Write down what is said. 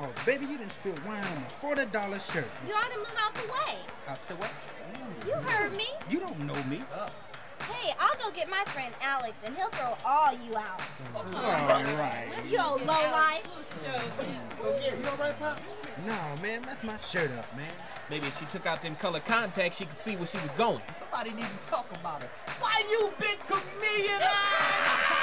Oh, baby, you done spilled wine on my $40 shirt. You ought to move out the way. So what? You heard me. You don't know me. Hey, I'll go get my friend Alex, and he'll throw all you out. All right. You old lowlife. You all right, Pop? No, man, mess my shirt up, man. Maybe if she took out them color contacts, she could see where she was going. Somebody need to talk about her. Why you big chameleon?